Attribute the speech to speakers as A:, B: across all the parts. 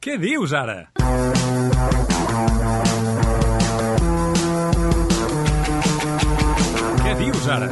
A: Què dius, ara? Què dius, ara?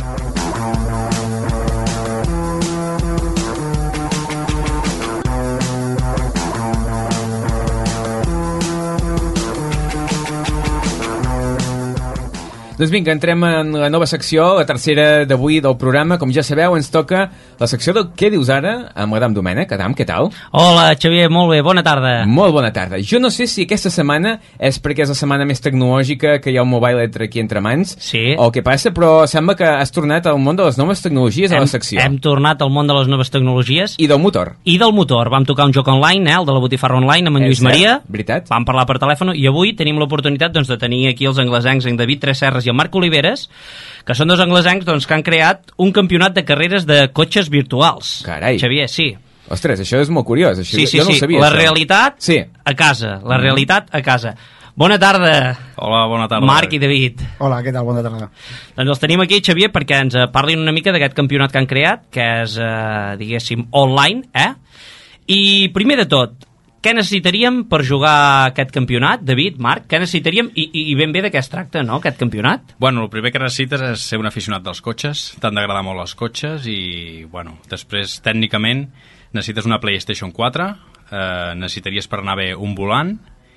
B: Doncs vinga, entrem en la nova secció, la tercera d'avui del programa. Com ja sabeu, ens toca la secció del Què dius ara? Amb l'Adam Domènech. Adam, què tal?
C: Hola, Xavier, molt bé, bona tarda.
B: Molt bona tarda. Jo no sé si aquesta setmana és perquè és la setmana més tecnològica, que hi ha un mobile aquí entre mans,
C: Sí.
B: o què passa, però sembla que has tornat al món de les noves tecnologies a la secció.
C: Hem tornat al món de les noves tecnologies
B: I del motor.
C: i del motor. Vam tocar un joc online, el de la Botifarra Online, amb en Lluís
B: És cert,
C: Maria.
B: veritat.
C: Vam parlar per telèfon i avui tenim l'oportunitat doncs, de tenir aquí els anglesencs, en David Tresserras i el Marc Oliveres, que són dos anglesencs doncs, que han creat un campionat de carreres de cotxes virtuals.
B: Carai.
C: Xavier, sí.
B: Ostres, això és molt curiós. Això,
C: Sí, sí,
B: jo no ho
C: sí.
B: sabia,
C: La
B: això.
C: realitat
B: Sí.
C: a casa. La realitat a casa. Bona tarda,
D: Hola, bona tarda.
C: Marc i David.
E: Hola, què tal? Bona tarda.
C: Doncs els tenim aquí, Xavier, perquè ens parlin una mica d'aquest campionat que han creat, que és, diguéssim, online, I primer de tot, què necessitaríem per jugar aquest campionat? David, Marc, què necessitaríem i ben bé de què es tracta, no?, aquest campionat?
D: Bueno, el primer que necessites és ser un aficionat dels cotxes, t'han d'agradar molt els cotxes i, bueno, després, tècnicament, necessites una PlayStation 4, necessitaries per anar bé un volant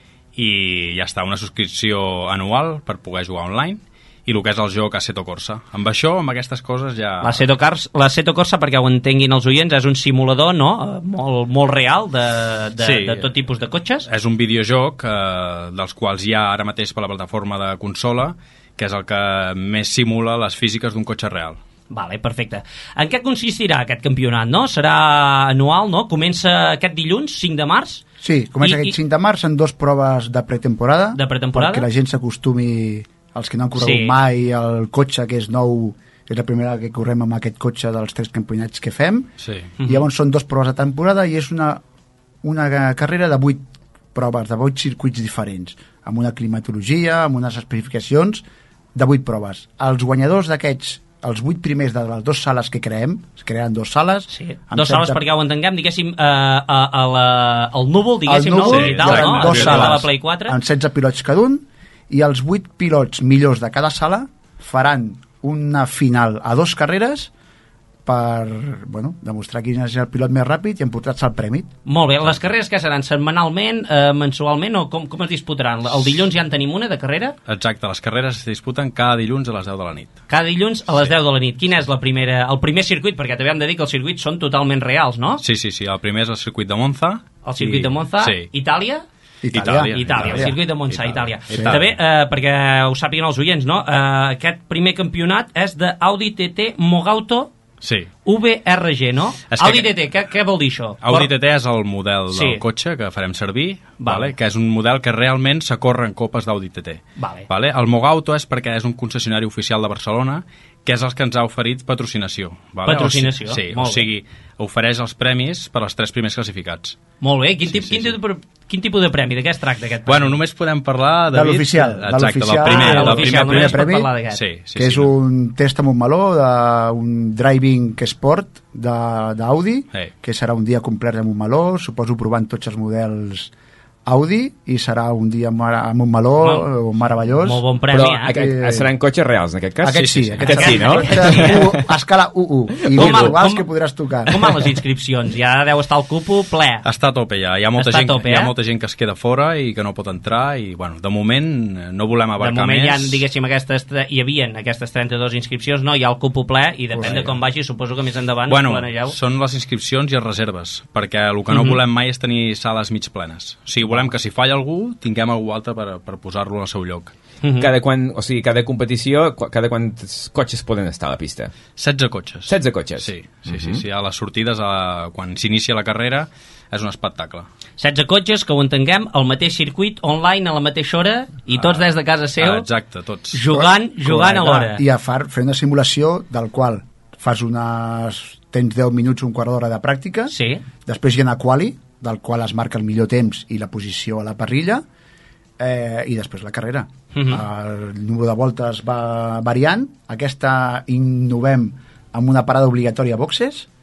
D: i ja està, una subscripció anual per poder jugar online i el que és el joc Assetto Corsa. Amb això, amb aquestes coses ja...
C: L'Assetto Corsa, perquè ho entenguin els oients, és un simulador, no?, molt real de tot tipus de cotxes.
D: És un videojoc dels quals hi ha ara mateix per la plataforma de consola, que és el que més simula les físiques d'un cotxe real.
C: Vale, perfecte. En què consistirà aquest campionat, no? Serà anual, no? Comença aquest dilluns, 5 de març?
E: Sí, comença aquest 5 de març en 2 proves de pretemporada.
C: De pretemporada.
E: Perquè la gent s'acostumi, els que no han corregut
C: Sí.
E: mai, el cotxe que és nou, és la primera que correm amb aquest cotxe dels 3 campionats que fem.
D: Sí.
E: I llavors són 2 proves de temporada i és una carrera de 8 proves, de 8 circuits diferents, amb una climatologia, amb unes especificacions de 8 proves. Els guanyadors d'aquests, els 8 primers de les 2 sales que creem, es creen 2 sales.
C: Sí,
E: amb
C: 2 sales perquè ho entenguem, diguéssim, al núvol, diguéssim,
E: al núvol,
C: no? Digital, no?
E: dos
C: De
E: sales
C: la Play 4.
E: amb 16 pilots cada un, i els 8 pilots millors de cada sala faran una final a 2 carreres per demostrar quin és el pilot més ràpid i emportar-se el premi.
C: Molt bé, les carreres que seran setmanalment, mensualment, o com es disputaran? El dilluns ja en tenim una de carrera?
D: Exacte, les carreres es disputen cada dilluns a les 10 de la nit.
C: Cada dilluns a les 10 de la nit. Quin és el primer circuit? Perquè també hem de dir que els circuits són totalment reals, no?
D: Sí, el primer és el circuit de Monza.
C: El circuit de Monza,
D: Sí.
C: Itàlia?
E: Itàlia.
C: El circuit de Monza, Itàlia.
D: Itàlia.
C: També, perquè ho sàpiguen els oients, no? Aquest primer campionat és de Audi TT Mogauto
D: Sí.
C: VRG, no?
D: És que
C: Audi TT, què vol dir això?
D: Audi TT és el model
C: Sí.
D: del cotxe que farem servir,
C: Vale.
D: que és un model que realment s'acorre en copes d'Audi TT.
C: Vale.
D: El Mogauto és perquè és un concessionari oficial de Barcelona, que és el que ens ha oferit patrocinació.
C: Patrocinació,
D: Sí,
C: molt
D: o sigui, ofereix els premis per als 3 primers classificats.
C: Molt bé, quin tipus de premi? De què es tracta aquest premi?
D: Bueno, només podem parlar,
E: De
D: David...
E: l'oficial.
D: Exacte, del
C: Ah,
D: primer,
C: de
D: del
C: l'oficial,
D: primer
C: només
D: premi.
C: pot parlar d'aquest.
D: Sí,
E: que és un test amb un meló d'un driving sport d'Audi, que serà un dia complet amb un meló, suposo provant tots els models Audi, i serà un dia amb un meló meravellós.
C: Molt bon premi,
B: Però seran cotxes reals, en aquest cas?
E: Aquest sí,
B: aquest sí, no?
E: A escala 1-1 i virtuals que podràs tocar.
C: Com van les inscripcions? Ja deu estar el cupo ple.
D: Està a tope ja, hi ha molta,
C: Està a
D: gent,
C: tope,
D: hi ha molta gent que es queda fora i que no pot entrar i, bueno, de moment no volem
C: De
D: abarcar
C: moment
D: més.
C: hi ha, diguéssim, hi havia aquestes 32 inscripcions, no? Hi ha el cupo ple i depèn de com vagi, suposo que més endavant planegeu.
D: Són les inscripcions i les reserves, perquè el que no volem mai és tenir sales mig plenes. O sigui, volem que si falla algú, tinguem algú altre per posar-lo al seu lloc.
B: Cada competició, cada quants cotxes poden estar a la pista?
D: 16 cotxes.
B: 16 cotxes?
D: Sí. A les sortides, quan s'inicia la carrera, és un espectacle.
C: 16 cotxes, que ho entenguem, al mateix circuit, online, a la mateixa hora, i tots des de casa seu,
D: exacte, tots.
C: jugant alhora.
E: I a fer una simulació del qual tens 10 minuts, un quart d'hora de pràctica,
C: sí.
E: Després hi ha una quali, del qual es marca el millor temps i la posició a la parrilla, i després la carrera. El número de voltes va variant. Aquesta innovem amb una parada obligatòria a boxes,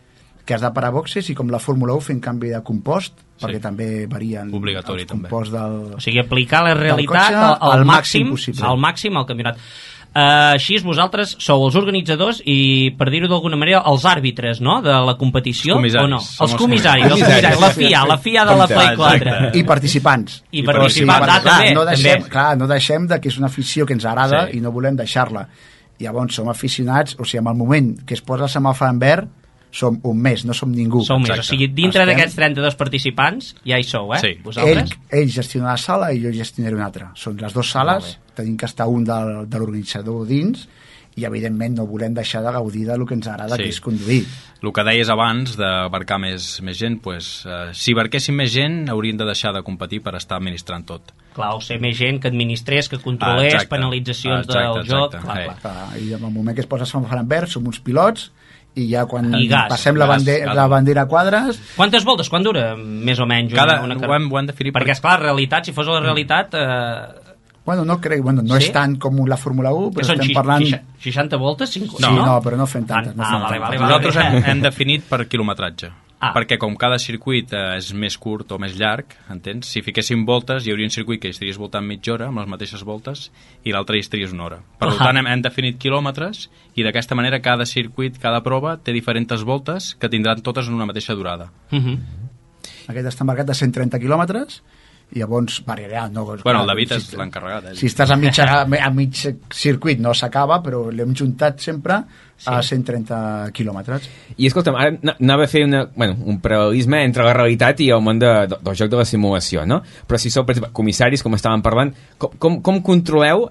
E: que has de parar boxes, i com la Fórmula 1 fent canvi de compost, perquè també varien
D: obligatori,
E: els compost del...
C: O sigui, aplicar la realitat
E: cotxe
C: al màxim
E: possible.
C: al màxim al campionat. Així vosaltres sou els organitzadors i, per dir-ho d'alguna manera, els àrbitres, no?, de la competició, o no? Els comissaris, la FIA de la Play 4.
E: I participants.
C: I participants, també.
E: No deixem de que és una afició que ens agrada
D: Sí.
E: i no volem deixar-la. Llavors som aficionats, o sigui, en el moment que es posa el semàfor en verd, som un mes, no som ningú.
C: Sou més,
D: Exacte.
C: o sigui, dintre d'aquests 32 participants ja hi sou,
D: Sí.
C: Vosaltres?
E: Ell gestiona la sala i jo gestionaré una altra. Són les dues sales, tenim que estar un de l'organitzador dins, i evidentment no volem deixar de gaudir del que ens agrada,
D: Sí.
E: que és conduir.
D: El que deies abans d'abarcar més gent, pues, si abarquéssim més gent haurien de deixar de competir per estar administrant tot.
C: Clar, o ser més gent que administrés, que controlés,
D: Exacte.
C: penalitzacions del joc. Clar.
E: I en el moment que es posa el semàfor en verd som uns pilots, i ja quan
C: I gas.
E: passem la bandera a quadres...
C: Quantes voltes? Quan dura, més o menys, una carrera?
D: Ho hem definit
C: Perquè, esclar, la realitat, si fos la realitat...
E: Bueno, no crec, no
C: Sí?
E: és tant com la Fórmula 1,
C: que
E: però
C: són
E: estem parlant...
C: 60 voltes? 50,
E: Sí, no, però no fem tantes. No fem
C: vale,
E: tantes.
D: Nosaltres hem definit per quilometratge. Perquè com cada circuit és més curt o més llarg, entens? Si fiquéssim voltes, hi hauria un circuit que hi estaries voltant mitja hora amb les mateixes voltes i l'altre hi estaries una hora. Per tant, hem definit quilòmetres i d'aquesta manera cada circuit, cada prova té diferents voltes que tindran totes en una mateixa durada.
E: Aquest està marcat de 130 quilòmetres, i llavors variarà.
D: Bueno, el David és l'encarregat.
E: Si estàs a mig circuit no s'acaba, però l'hem juntat sempre a 130 quilòmetres.
B: I escolta'm, ara anava a fer un paral·lelisme entre la realitat i el món del joc de la simulació, no? Però si sou, per exemple, comissaris, com estàvem parlant, com controleu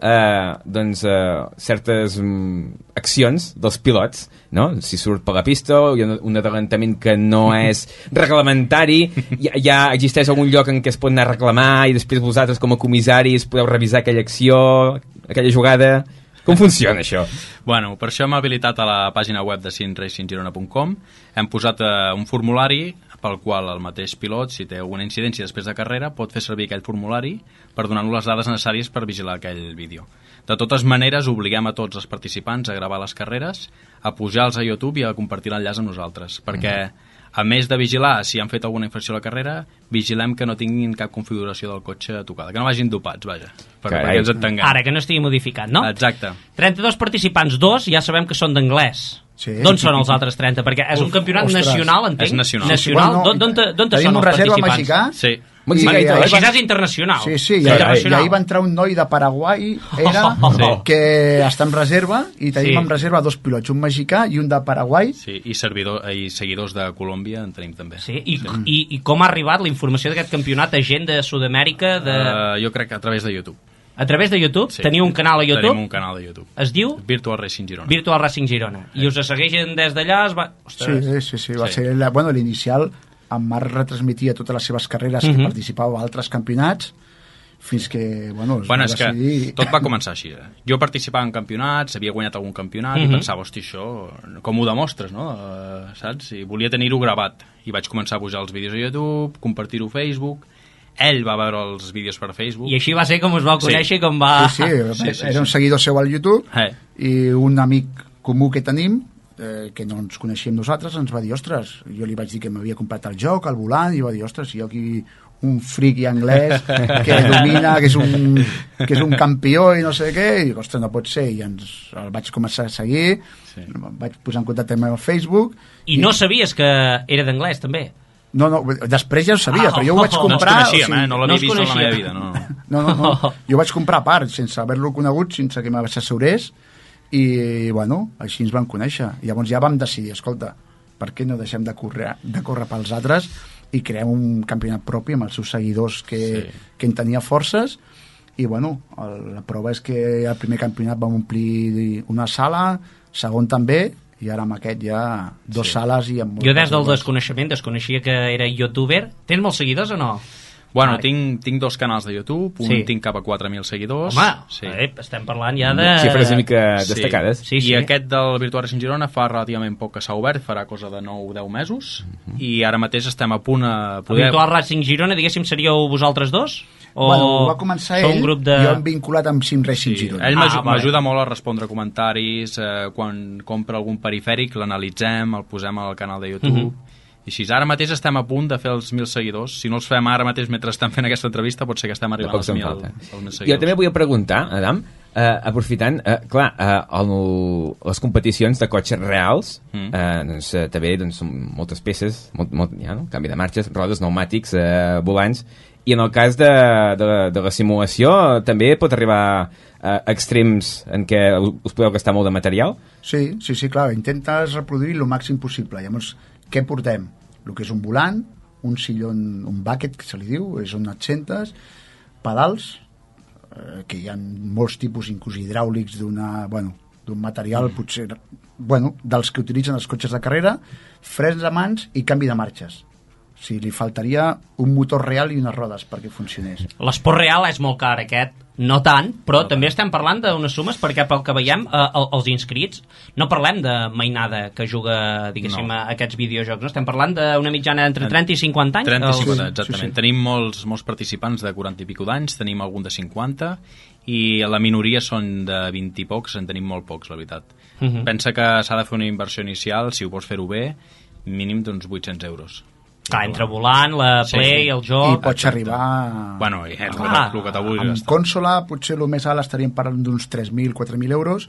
B: certes accions dels pilots, no? Si surt per la pista o hi ha un adelantament que no és reglamentari, ja existeix algun lloc en què es pot anar a reclamar i després vosaltres com a comissaris podeu revisar aquella acció, aquella jugada... Com funciona això?
D: Bueno, per això hem habilitat a la pàgina web de sinracing.girona.com, hem posat un formulari pel qual el mateix pilot, si té alguna incidència després de carrera, pot fer servir aquell formulari per donar-nos les dades necessàries per vigilar aquell vídeo. De totes maneres, obliguem a tots els participants a gravar les carreres, a pujar-los a YouTube i a compartir l'enllaç amb nosaltres, perquè a més de vigilar si han fet alguna infracció a la carrera, vigilem que no tinguin cap configuració del cotxe tocada, que no vagin dopats, vaja, perquè ens entenguem.
C: Ara, que no estigui modificat, no?
D: Exacte.
C: 32 participants, 2 ja sabem que són d'anglès.
E: Sí.
C: D'on són els altres 30? Perquè és un campionat nacional, entenc?
D: És nacional.
C: Nacional? D'on són els
E: tenim un reserva
C: participants?
E: mexicà.
D: Sí.
C: Així és internacional.
E: Sí, i ahir va entrar un noi de Paraguai, que està en reserva, i tenim en reserva 2 pilots, un mexicà i un de Paraguai.
D: Sí, i seguidors de Colòmbia en tenim també.
C: Sí, i com ha arribat la informació d'aquest campionat a gent de Sud-amèrica?
D: Jo crec que a través de YouTube.
C: A través de YouTube?
D: Sí.
C: Teniu un canal a YouTube?
D: Tenim un canal de YouTube.
C: Es diu?
D: Virtual Racing Girona.
C: Virtual Racing Girona. I us segueixen des d'allà?
E: Sí, va ser l'inicial. En Marc retransmetia totes les seves carreres, que participava a altres campionats, fins que, es va decidir...
D: Que tot va començar així. Jo participava en campionats, havia guanyat algun campionat, i pensava, hosti, això, com ho demostres, no? Saps? I volia tenir-ho gravat. I vaig començar a pujar els vídeos a YouTube, compartir-ho a Facebook. Ell va veure els vídeos per Facebook.
C: I així va ser com us vau conèixer i com va...
E: Sí, era un seguidor seu al YouTube, i un amic comú que tenim, que no ens coneixíem nosaltres, ens va dir, ostres, jo li vaig dir que m'havia comprat el joc, el volant, i va dir, ostres, jo aquí un friqui anglès que domina, que és un campió i no sé què, i dic, ostres, no pot ser, i el vaig començar a seguir, vaig posar en contacte amb el Facebook.
C: I no sabies que era d'anglès, també?
E: No, després ja ho sabia, però jo ho vaig comprar...
D: No ens coneixíem, no l'havia vist en la meva vida, no.
E: No, jo ho vaig comprar a part, sense haver-lo conegut, sense que m'assessorés, i, així ens vam conèixer. I llavors ja vam decidir, escolta, per què no deixem de córrer pels altres i creem un campionat propi amb els seus seguidors que en tenia forces, i, la prova és que al primer campionat vam omplir una sala, segon també, i ara amb aquest ja 2 sales i amb...
C: Jo des del desconeixia que era youtuber. Tens molts seguidors o no?
D: Bueno, tinc 2 canals de YouTube, tinc cap a 4.000 seguidors.
C: Home, estem parlant ja de...
B: Xifres una mica destacades.
C: Sí.
D: I aquest del Virtual Racing Girona fa relativament poc que s'ha obert, farà cosa de 9 o 10 mesos, i ara mateix estem a punt a poder...
C: El Virtual Racing Girona, diguéssim, seríeu vosaltres 2? O
E: Bueno, va començar
C: sou
E: ell,
C: un grup de...
E: jo em vinculat amb Sim Racing Girona.
D: Ell
C: vale.
D: m'ajuda molt a respondre comentaris, quan compra algun perifèric l'analitzem, el posem al canal de YouTube, i així. Ara mateix estem a punt de fer els 1.000 seguidors. Si no els fem ara mateix mentre estem fent aquesta entrevista, pot ser que estem arribant als 1.000 seguidors.
B: Jo també vull preguntar, Adam, aprofitant, les competicions de cotxes reals, també són moltes peces, canvi de marxes, rodes, pneumàtics, volants, i en el cas de la simulació també pot arribar a extrems en què us podeu gastar molt de material?
E: Sí, clar, intentes reproduir el màxim possible. Llavors, què portem? El que és un volant, un sillon, un bucket, que se li diu, és on et sentes, pedals, que hi ha molts tipus, inclús hidràulics, d'un material, potser, dels que utilitzen els cotxes de carrera, frens de mans i canvi de marxes. O sigui, li faltaria un motor real i unes rodes perquè funcionés.
C: L'esport real és molt car, aquest. No tant, però també estem parlant d'unes sumes perquè pel que veiem els inscrits no parlem de mainada que juga, diguéssim, a aquests videojocs, no? Estem parlant d'una mitjana entre 30 i 50 anys.
D: 30 i 50, exactament. Sí. Tenim molts participants de 40 i pico d'anys, tenim algun de 50 i la minoria són de 20 i pocs, en tenim molt pocs, la veritat. Pensa que s'ha de fer una inversió inicial, si ho vols fer-ho bé, mínim d'uns 800 euros.
C: Clar, entre volant, la Play, el joc...
E: I pots arribar...
D: Bueno, el que t'ho vulguis
E: amb consola, potser el més alt estaríem parlant d'uns 3.000, 4.000 euros,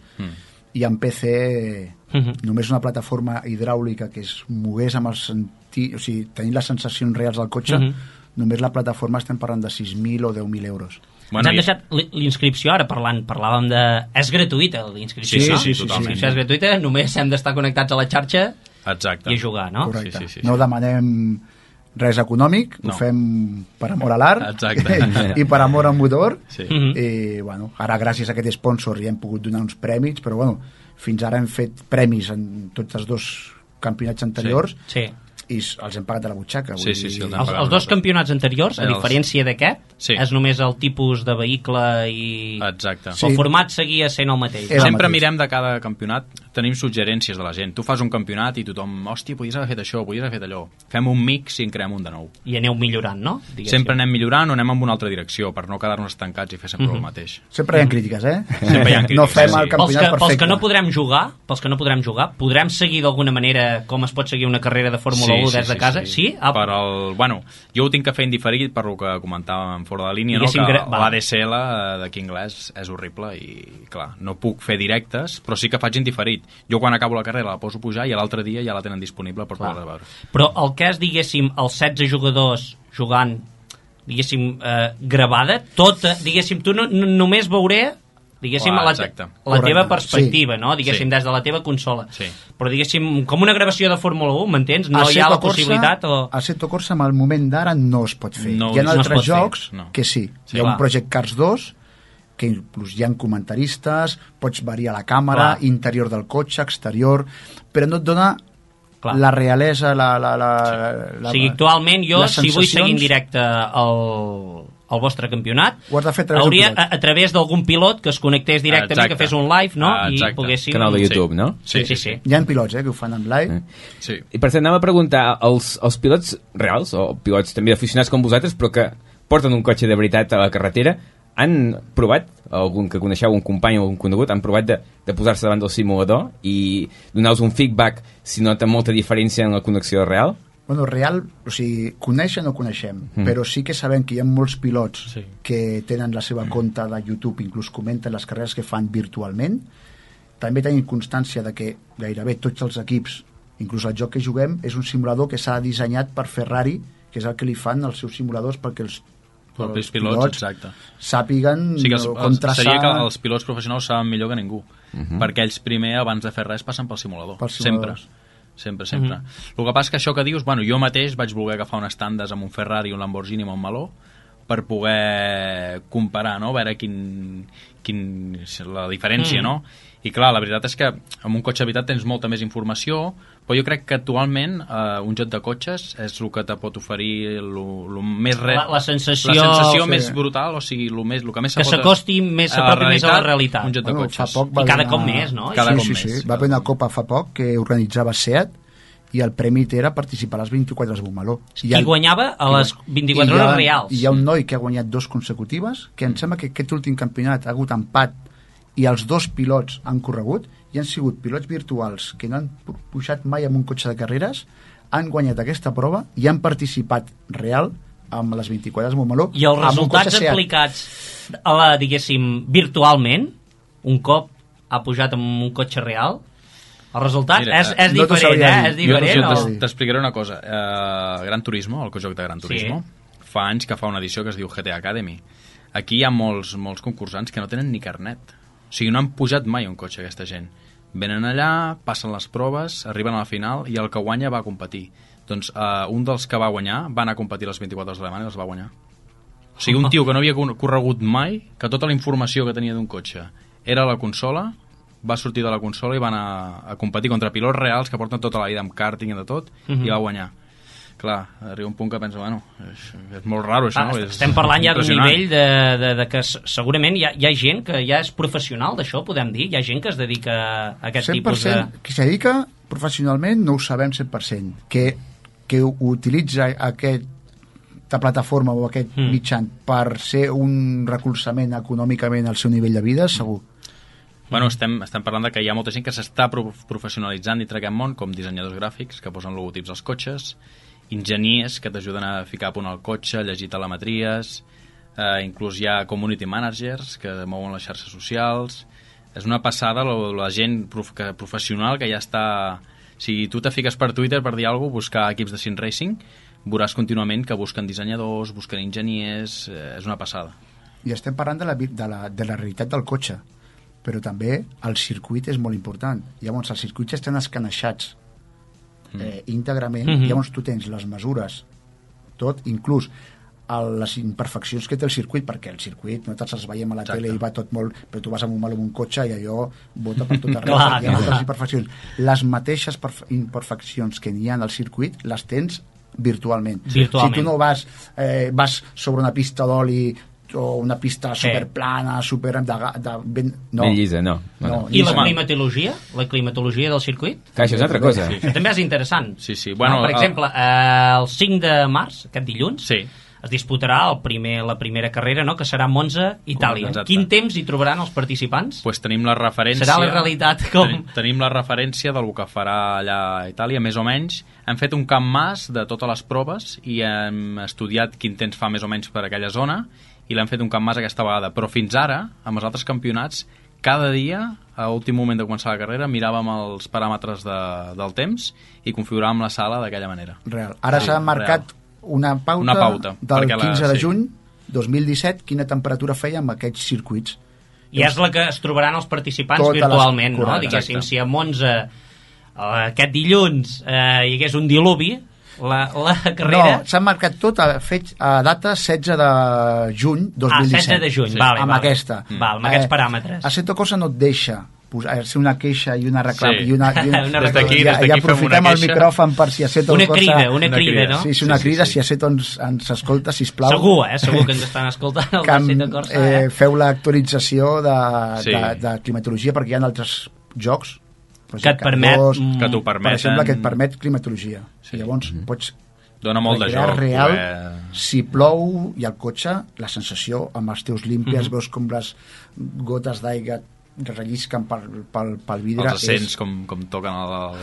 E: i en PC només una plataforma hidràulica que es mogués amb el sentit... O sigui, tenir les sensacions reals del cotxe, només la plataforma estem parlant de 6.000 o 10.000 euros.
C: Ens han deixat l'inscripció, ara parlàvem de... És gratuïta, l'inscripció, no?
D: Sí, totalment.
C: L'inscripció és gratuïta, només hem d'estar connectats a la xarxa.
D: Exacte.
C: I a jugar, no?
E: Correcte. Sí. No demanem res econòmic, ho fem per amor a l'art i per amor al motor.
D: Sí.
E: I, ara gràcies a aquest sponsor ja hem pogut donar uns prèmits, però fins ara hem fet premis en tots els dos campionats anteriors i els hem pagat de la butxaca.
C: Els dos campionats anteriors, a diferència d'aquest, és només el tipus de vehicle i el format seguia sent el mateix.
D: Sempre mirem de cada campionat, tenim suggerències de la gent. Tu fas un campionat i tothom, hòstia, podries haver fet això, podries haver fet allò. Fem un mix i en creem un de nou.
C: I aneu millorant, no?
D: Sempre anem millorant o anem en una altra direcció per no quedar-nos estancats i fer sempre el mateix.
E: Sempre hi ha crítiques,
D: Sempre hi ha crítiques.
E: No fem el campionat perfecte.
C: Pels que no podrem jugar, podrem seguir d'alguna manera com es pot seguir una carrera de Fórmula 1 des de casa? Sí?
D: Jo ho tinc que fer indiferit per el que comentàvem fora de línia, que l'ADSL d'aquí anglès és horrible i, clar, no puc fer directes, però sí que faig indiferit. Jo quan acabo la carrera la poso a pujar i l'altre dia ja la tenen disponible per poder veure.
C: Però el que és, diguéssim, els 16 jugadors jugant, diguéssim, gravada, tota, diguéssim, tu només veuré diguéssim, la teva perspectiva, no? Diguéssim, des de la teva consola. Però, diguéssim, com una gravació de Fórmula 1, m'entens? No hi ha la possibilitat o...
E: A Assetto Corsa, en el moment d'ara, no es pot fer. Hi ha altres jocs que sí. Hi ha un Project Cars 2, que inclús hi ha comentaristes, pots variar la càmera, interior del cotxe, exterior, però no et dona la realesa,
C: o sigui, actualment jo, si vull seguir en directe el vostre campionat, hauria a través d'algun pilot que es connectés directament, que fes un live, no? I poguéssim...
B: Canal de YouTube, no?
C: Sí.
E: Hi ha pilots que ho fan en live.
B: I per cert, anava a preguntar, els pilots reals, o pilots també aficionats com vosaltres, però que porten un cotxe de veritat a la carretera, han provat, algun que coneixeu, un company o un conegut, han provat de posar-se davant del simulador i donar-vos un feedback si nota molta diferència en la connexió real?
E: Bueno, real, o sigui, conèixer no coneixem, però sí que sabem que hi ha molts pilots que tenen la seva compte de YouTube, inclús comenten les carreres que fan virtualment. També tenim constància de que gairebé tots els equips, inclús el joc que juguem, és un simulador que s'ha dissenyat per Ferrari, que és el que li fan els seus simuladors perquè els pilots sàpiguen com traçar...
D: Seria que els pilots professionals saben millor que ningú, perquè ells primer, abans de fer res, passen pel simulador. Sempre. El que passa que això que dius, jo mateix vaig voler agafar unes tandes amb un Ferrari, un Lamborghini, amb un Maló, per poder comparar, no? Veure la diferència, no? I clar, la veritat és que amb un cotxe habitat tens molta més informació, però jo crec que actualment un joc de cotxes és el que te pot oferir
C: la sensació
D: més brutal, o sigui, el que més
C: que s'acosti més a la realitat.
D: Un joc de cotxes.
C: I cada cop més, no?
E: Sí. Va haver una copa fa poc que organitzava SEAT i el premi era participar a les 24 hores de Montmeló.
C: Qui guanyava a les 24 hores reals.
E: I hi ha un noi que ha guanyat 2 consecutives, que em sembla que aquest últim campionat ha hagut empat i els 2 pilots han corregut, i han sigut pilots virtuals que no han pujat mai en un cotxe de carreres, han guanyat aquesta prova i han participat real amb les 24 hores de Montmeló.
C: I els resultats aplicats diguéssim, virtualment, un cop ha pujat amb un cotxe real, el resultat és diferent, és diferent.
D: Jo t'explicaré una cosa. Gran Turismo, el cojoc de Gran Turismo, fa anys que fa una edició que es diu GTA Academy. Aquí hi ha molts concursants que no tenen ni carnet. O sigui, no han pujat mai un cotxe, aquesta gent. Venen allà, passen les proves, arriben a la final i el que guanya va a competir. Doncs un dels que va guanyar va anar a competir les 24 hores de Le Mans i els va guanyar. O sigui, un tio que no havia corregut mai, que tota la informació que tenia d'un cotxe era a la consola, va sortir de la consola i va anar a competir contra pilots reals que porten tota la vida amb karting i de tot, i va guanyar. Clar, arriba un punt que pensa, bueno, és molt raro això, no?
C: Estem parlant ja d'un nivell de que segurament hi ha gent que ja és professional d'això, podem dir? Hi ha gent que es dedica a aquest tipus de...
E: 100% qui s'hi dedica professionalment no ho sabem 100%. Que utilitza aquesta plataforma o aquest mitjan per ser un recolzament econòmicament al seu nivell de vida, segur.
D: Bueno, estem parlant de que hi ha molta gent que s'està professionalitzant dintre aquest món, com dissenyadors gràfics, que posen logotips als cotxes, enginyers que t'ajuden a ficar a punt el cotxe, llegir telemetries, inclús hi ha community managers que mouen les xarxes socials. És una passada la gent professional que ja està... Si tu te fiques per Twitter per dir alguna cosa, buscar equips de sim racing, veuràs contínuament que busquen dissenyadors, busquen enginyers, és una passada.
E: I estem parlant de la realitat del cotxe, però també el circuit és molt important. Llavors, els circuits estan escanejats íntegrament, llavors tu tens les mesures, tot, inclús les imperfeccions que té el circuit, perquè el circuit, nosaltres els veiem a la tele i va tot molt, però tu vas amb un cotxe i allò bota per tot arreu, hi ha moltes imperfeccions. Les mateixes imperfeccions que n'hi ha al circuit les tens virtualment. Si tu no vas sobre una pista d'oli o una pista superplana, ben
B: llisa, no.
C: I la climatologia? La climatologia del circuit?
B: Que això és altra cosa.
C: També és interessant.
D: Sí. Bueno,
C: per exemple, el 5 de març, aquest dilluns,
D: sí,
C: es disputarà la primera carrera, no?, que serà a Monza, Itàlia.
D: Exacte.
C: Quin temps hi trobaran els participants?
D: Pues tenim la referència...
C: Serà la realitat com...
D: Tenim la referència del que farà allà a Itàlia, més o menys. Hem fet un camp mas de totes les proves i hem estudiat quin temps fa més o menys per aquella zona i l'hem fet un camp mas aquesta vegada. Però fins ara, amb els altres campionats, cada dia, a l'últim moment de començar la carrera, miràvem els paràmetres del temps i configuràvem la sala d'aquella manera.
E: Real. Ara s'ha marcat una pauta del 15 de juny 2017, quina temperatura feia amb aquests circuits.
C: I és la que es trobaran els participants virtualment, no? Diguéssim,
D: exacte.
C: si a Monza aquest dilluns hi hagués un diluvi, la carrera...
E: No, s'ha marcat tot a data 16 de juny 2017.
C: 16 de juny,
E: sí.
C: Vale.
E: Aquesta.
C: Amb aquests paràmetres.
E: A Seto Corsa no et deixa ser una queixa i una reclama.
D: Sí.
E: I una
D: des d'aquí
E: ja aprofitem el micròfon per si a Seto
C: Corsa... Una crida, no?
E: Sí, una crida, si a Seto ens escolta, sisplau.
C: Segur que ens estan escoltant el de Seto Corsa.
E: Feu l'actualització de climatologia, perquè hi ha altres jocs
C: que et permet...
D: Que t'ho permeten.
E: Per exemple, que et permet climatologia. Sí. Llavors, pots...
D: Dona molt de joc.
E: Real, si plou i el cotxe, la sensació amb els teus límpies, veus com les gotes d'aigua rellisquen pel vidre.
D: Els accents com toquen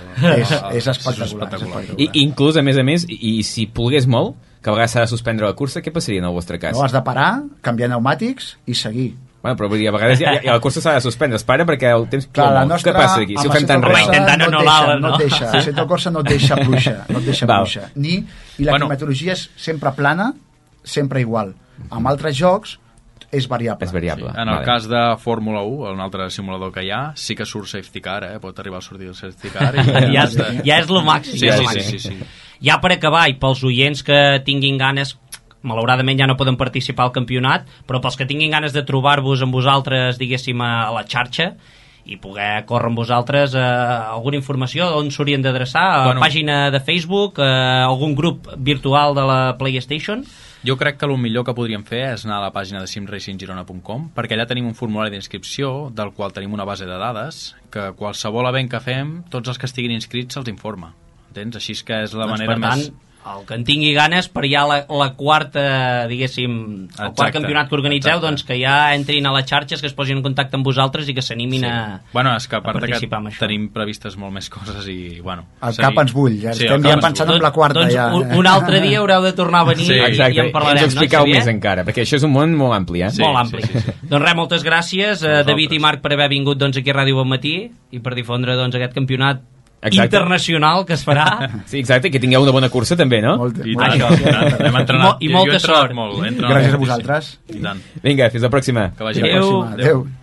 E: és espectacular.
B: I inclús, a més, i si plogués molt, que a vegades s'ha de suspendre la cursa, què passaria en el vostre cas?
E: No, has de parar, canviar pneumàtics i seguir.
B: Bueno, però vull dir, a vegades la cursa s'ha de suspendre, es para perquè el temps
E: plou molt.
B: Què passa aquí? Si ho fem tan
C: res.
E: No et deixa. A Seto Corsa no et deixa pluja. I la climatologia és sempre plana, sempre igual. Amb altres jocs és variable.
B: Sí.
D: En el cas de Fórmula 1, un altre simulador que hi ha, sí que surt safety car, pot arribar a sortir el safety car.
C: Ja és lo màxim.
D: Sí.
C: Ja per acabar, i pels oients que tinguin ganes, malauradament ja no poden participar al campionat, però pels que tinguin ganes de trobar-vos amb vosaltres, diguéssim, a la xarxa i poder córrer amb vosaltres alguna informació, on s'haurien d'adreçar? A pàgina de Facebook, algun grup virtual de la PlayStation?
D: Jo crec que el millor que podríem fer és anar a la pàgina de simracinggirona.com, perquè allà tenim un formulari d'inscripció del qual tenim una base de dades que qualsevol event que fem, tots els que estiguin inscrits se'ls informa. entens? Així és que és la
C: Doncs,
D: manera
C: per tant,
D: més...
C: el que en tingui ganes per ja la quarta, diguéssim, el quart campionat que organitzeu, doncs que ja entrin a les xarxes, que es posin en contacte amb vosaltres i que s'animin a
D: Bueno, és que a part que
C: participar amb això.
D: tenim previstes molt més coses i, bueno...
E: El cap ens bull, ja estem ja pensant en la quarta.
C: Doncs
E: ja.
C: un altre dia haureu de tornar a venir
D: Sí,
C: i
B: Exacte,
C: en parlarem,
B: ens expliqueu
C: no, Xavier?
B: més encara, perquè això és un món molt ampli,
D: Sí.
C: Molt ampli. Doncs res, moltes gràcies, David i Marc, per haver vingut doncs, aquí a Ràdio Bon Matí i per difondre doncs, aquest campionat internacional que es farà.
B: Sí, exacte, que tingueu una bona cursa també, no?
D: I
C: Molt
D: tant,
C: això.
D: i tant. Hem entrenat,
C: I molta
D: jo he entrenat
C: sort.
D: molt, he entrenat
E: Gràcies a
D: moltíssim.
E: vosaltres.
D: I tant.
B: Vinga, fins la pròxima.
D: Que vagi bé.
C: Adéu.
E: Adéu.